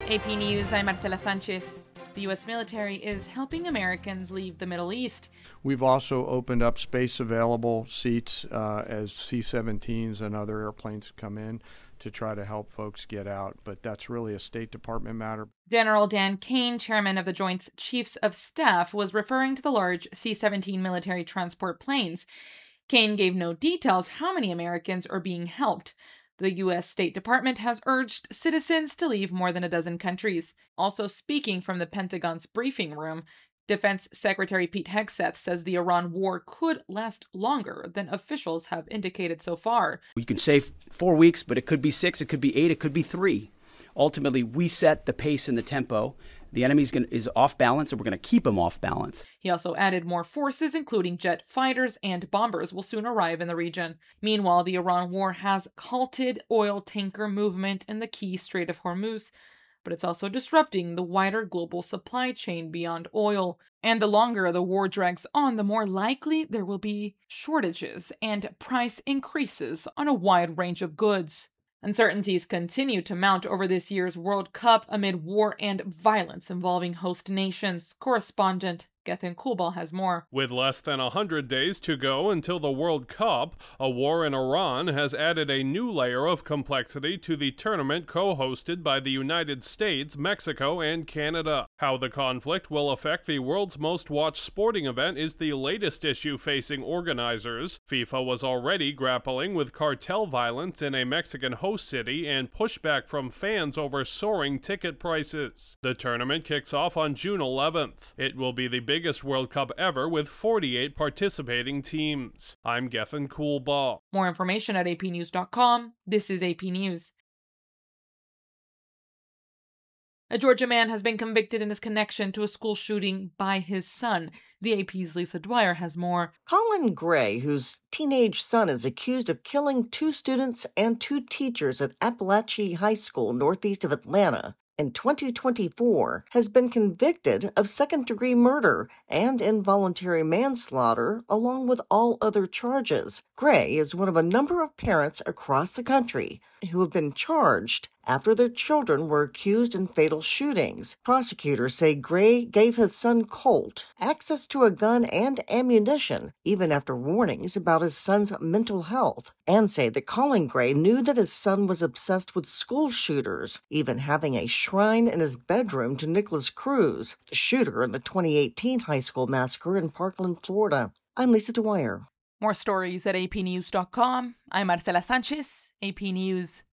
AP News, I'm Marcela Sanchez. The U.S. military is helping Americans leave the Middle East. We've also opened up space-available seats as C-17s and other airplanes come in to try to help folks get out, but that's really a State Department matter. General Dan Kane, chairman of the Joint Chiefs of Staff, was referring to the large C-17 military transport planes. Kane gave no details how many Americans are being helped. The U.S. State Department has urged citizens to leave more than a dozen countries. Also speaking from the Pentagon's briefing room, Defense Secretary Pete Hegseth says the Iran war could last longer than officials have indicated so far. You can say 4 weeks, but it could be 6, it could be 8, it could be 3. Ultimately, we set the pace and the tempo. The enemy is off balance, and we're going to keep him off balance. He also added more forces, including jet fighters and bombers, will soon arrive in the region. Meanwhile, the Iran war has halted oil tanker movement in the key Strait of Hormuz, but it's also disrupting the wider global supply chain beyond oil. And the longer the war drags on, the more likely there will be shortages and price increases on a wide range of goods. Uncertainties continue to mount over this year's World Cup amid war and violence involving host nations. Correspondent Gethin Kulbal has more. With less than 100 days to go until the World Cup, a war in Iran has added a new layer of complexity to the tournament co-hosted by the United States, Mexico, and Canada. How the conflict will affect the world's most watched sporting event is the latest issue facing organizers. FIFA was already grappling with cartel violence in a Mexican host city and pushback from fans over soaring ticket prices. The tournament kicks off on June 11th. It will be the biggest World Cup ever with 48 participating teams. I'm Gethin Kulbal. More information at apnews.com. This is AP News. A Georgia man has been convicted in his connection to a school shooting by his son. The AP's Lisa Dwyer has more. Colin Gray, whose teenage son is accused of killing 2 students and 2 teachers at Appalachia High School northeast of Atlanta in 2024, has been convicted of second-degree murder and involuntary manslaughter, along with all other charges. Gray is one of a number of parents across the country who have been charged after their children were accused in fatal shootings. Prosecutors say Gray gave his son Colt access to a gun and ammunition, even after warnings about his son's mental health, and say that Colin Gray knew that his son was obsessed with school shooters, even having a shrine in his bedroom to Nicholas Cruz, the shooter in the 2018 high school massacre in Parkland, Florida. I'm Lisa Dwyer. More stories at apnews.com. I'm Marcela Sanchez, AP News.